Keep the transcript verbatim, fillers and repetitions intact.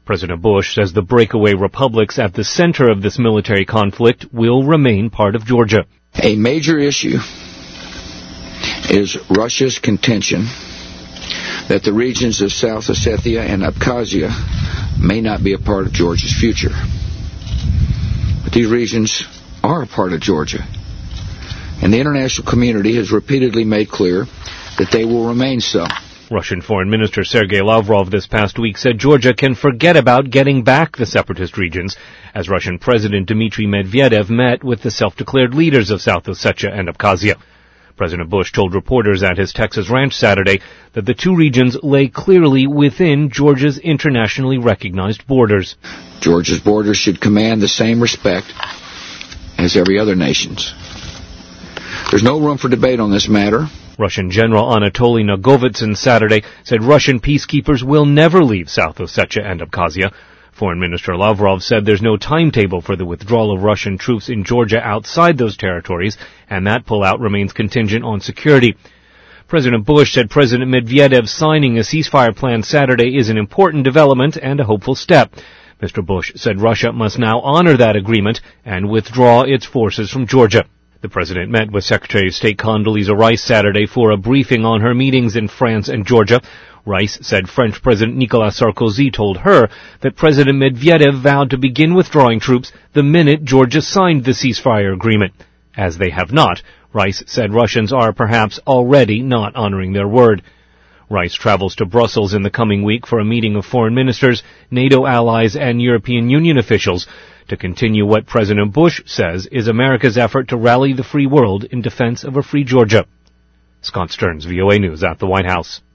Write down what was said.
President Bush says the breakaway republics at the center of this military conflict will remain part of Georgia. A major issue is Russia's contention that the regions of South Ossetia and Abkhazia may not be a part of Georgia's future. But these regions are a part of Georgia, and the international community has repeatedly made clear that they will remain so. Russian Foreign Minister Sergei Lavrov this past week said Georgia can forget about getting back the separatist regions, as Russian President Dmitry Medvedev met with the self-declared leaders of South Ossetia and Abkhazia. President Bush told reporters at his Texas ranch Saturday that the two regions lay clearly within Georgia's internationally recognized borders. Georgia's borders should command the same respect as every other nation's. There's no room for debate on this matter. Russian General Anatoly Nagovitsyn Saturday said Russian peacekeepers will never leave South Ossetia and Abkhazia. Foreign Minister Lavrov said there's no timetable for the withdrawal of Russian troops in Georgia outside those territories, and that pullout remains contingent on security. President Bush said President Medvedev signing a ceasefire plan Saturday is an important development and a hopeful step. Mister Bush said Russia must now honor that agreement and withdraw its forces from Georgia. The president met with Secretary of State Condoleezza Rice Saturday for a briefing on her meetings in France and Georgia. Rice said French President Nicolas Sarkozy told her that President Medvedev vowed to begin withdrawing troops the minute Georgia signed the ceasefire agreement. As they have not, Rice said Russians are perhaps already not honoring their word. Rice travels to Brussels in the coming week for a meeting of foreign ministers, NATO allies, and European Union officials to continue what President Bush says is America's effort to rally the free world in defense of a free Georgia. Scott Stearns, V O A News at the White House.